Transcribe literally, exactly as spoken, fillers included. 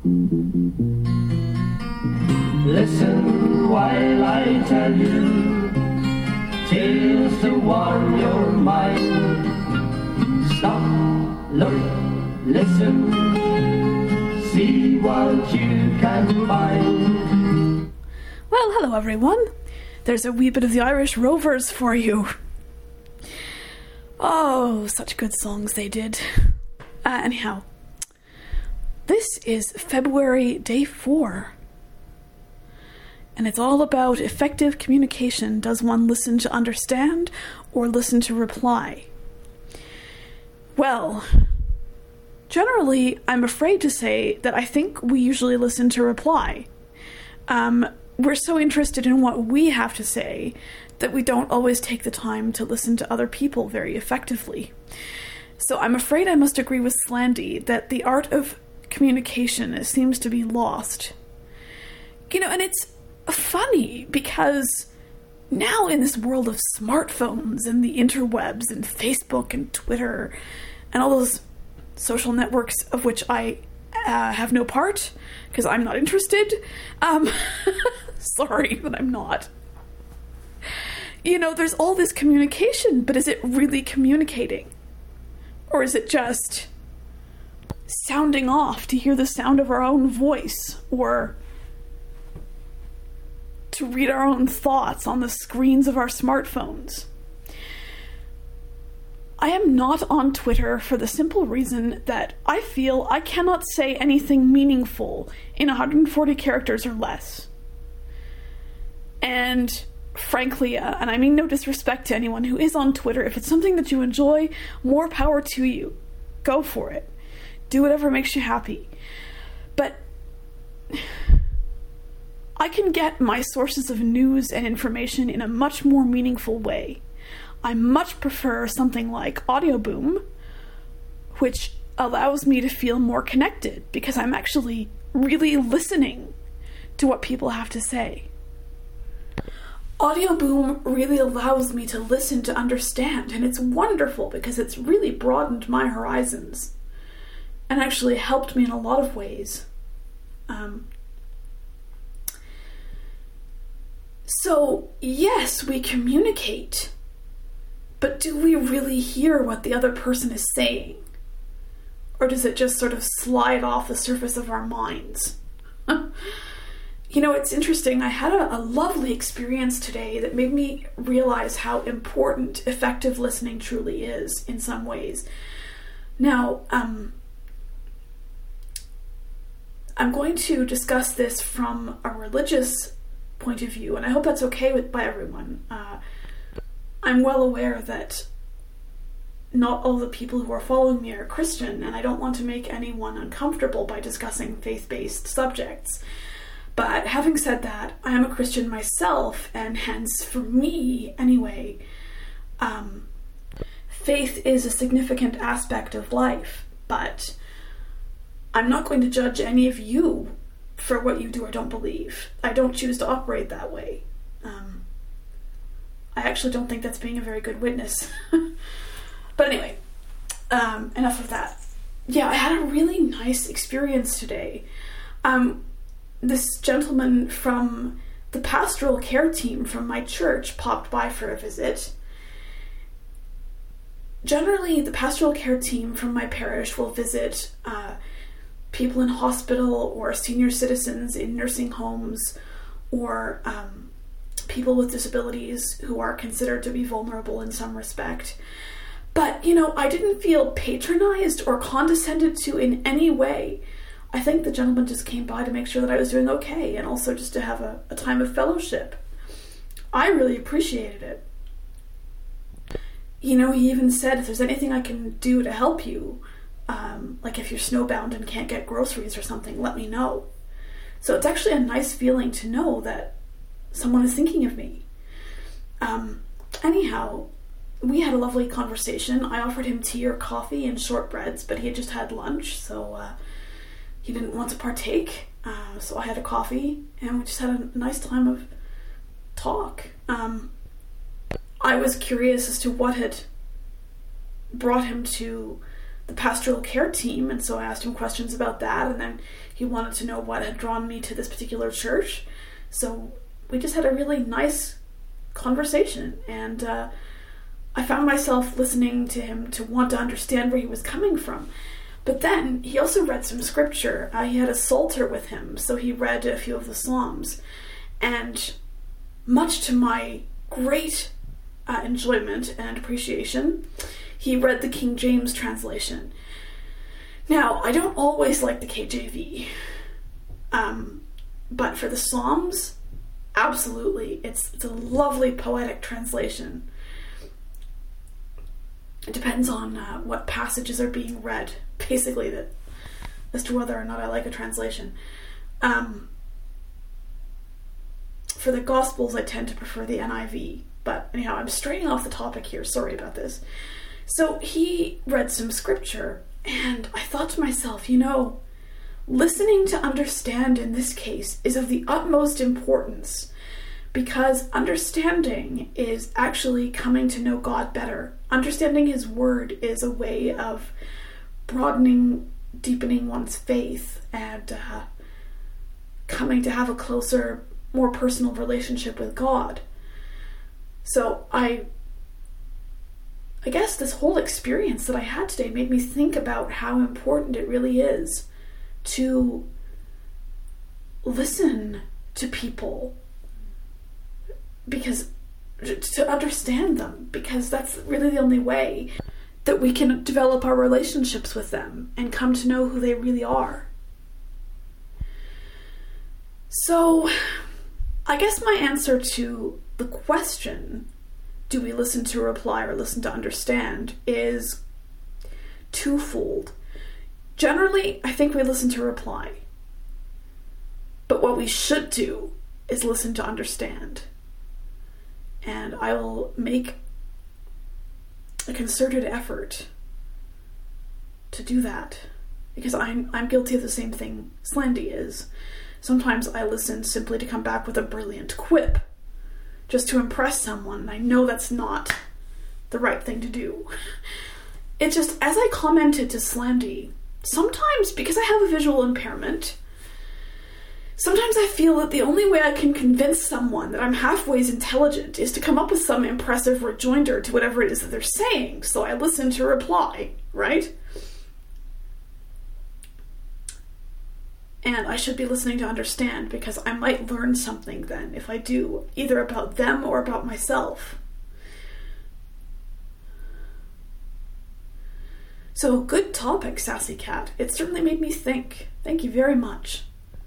Listen while I tell you tales to warm your mind. Stop, look, listen, see what you can find. Well, hello everyone. There's a wee bit of the Irish Rovers for you. Oh, such good songs they did. Uh, anyhow, this is February day four. And it's all about effective communication. Does one listen to understand or listen to reply? Well, generally, I'm afraid to say that I think we usually listen to reply. Um, we're so interested in what we have to say that we don't always take the time to listen to other people very effectively. So I'm afraid I must agree with Slandy that the art of communication seems to be lost. You know, and it's funny because now in this world of smartphones and the interwebs and Facebook and Twitter and all those social networks of which I uh, have no part because I'm not interested. Um, sorry, but I'm not. You know, there's all this communication, but is it really communicating? Or is it just sounding off to hear the sound of our own voice, or to read our own thoughts on the screens of our smartphones? I am not on Twitter for the simple reason that I feel I cannot say anything meaningful in one hundred forty characters or less. And frankly, uh, and I mean no disrespect to anyone who is on Twitter, if it's something that you enjoy, more power to you. Go for it. Do whatever makes you happy. But I can get my sources of news and information in a much more meaningful way. I much prefer something like Audioboom, which allows me to feel more connected because I'm actually really listening to what people have to say. Audioboom really allows me to listen to understand, and it's wonderful because it's really broadened my horizons and actually helped me in a lot of ways. Um, so, yes, we communicate, but do we really hear what the other person is saying? Or does it just sort of slide off the surface of our minds? You know, it's interesting. I had a, a lovely experience today that made me realize how important effective listening truly is in some ways. Now, um, I'm going to discuss this from a religious point of view, and I hope that's okay with by everyone. Uh, I'm well aware that not all the people who are following me are Christian, and I don't want to make anyone uncomfortable by discussing faith-based subjects. But having said that, I am a Christian myself, and hence, for me, anyway, um, faith is a significant aspect of life, but I'm not going to judge any of you for what you do or don't believe. I don't choose to operate that way. Um, I actually don't think that's being a very good witness. But anyway, um, enough of that. Yeah, I had a really nice experience today. Um, This gentleman from the pastoral care team from my church popped by for a visit. Generally, the pastoral care team from my parish will visit uh, people in hospital or senior citizens in nursing homes or um, people with disabilities who are considered to be vulnerable in some respect. But, you know, I didn't feel patronized or condescended to in any way. I think the gentleman just came by to make sure that I was doing okay and also just to have a, a time of fellowship. I really appreciated it. You know, he even said, if there's anything I can do to help you, um, like if you're snowbound and can't get groceries or something, let me know. So it's actually a nice feeling to know that someone is thinking of me. Um, anyhow, we had a lovely conversation. I offered him tea or coffee and shortbreads, but he had just had lunch, so uh, he didn't want to partake. Uh, so I had a coffee, and we just had a nice time of talk. Um, I was curious as to what had brought him to the pastoral care team, and so I asked him questions about that, and then he wanted to know what had drawn me to this particular church. So we just had a really nice conversation, and uh, I found myself listening to him to want to understand where he was coming from. But then he also read some scripture. Uh, he had a psalter with him, so he read a few of the Psalms. And much to my great uh, enjoyment and appreciation, he read the King James translation. Now, I don't always like the K J V, um, but for the Psalms, absolutely, it's, it's a lovely poetic translation. It depends on uh, what passages are being read, basically, that as to whether or not I like a translation. Um, for the Gospels, I tend to prefer the N I V, but anyhow, I'm straying off the topic here, sorry about this. So he read some scripture, and I thought to myself, you know, listening to understand in this case is of the utmost importance, because understanding is actually coming to know God better. Understanding his word is a way of broadening, deepening one's faith, and uh, coming to have a closer, more personal relationship with God. So I I guess this whole experience that I had today made me think about how important it really is to listen to people, because to understand them, because that's really the only way that we can develop our relationships with them and come to know who they really are. So I guess my answer to the question, do we listen to reply or listen to understand, is twofold. Generally, I think we listen to reply. But what we should do is listen to understand. And I will make a concerted effort to do that, because I'm I'm guilty of the same thing Slandy is. Sometimes I listen simply to come back with a brilliant quip, just to impress someone, and I know that's not the right thing to do. It's just, as I commented to Slandy, sometimes, because I have a visual impairment, sometimes I feel that the only way I can convince someone that I'm halfway intelligent is to come up with some impressive rejoinder to whatever it is that they're saying, so I listen to reply, right? And I should be listening to understand, because I might learn something then, if I do, either about them or about myself. So, good topic, Sassy Cat. It certainly made me think. Thank you very much.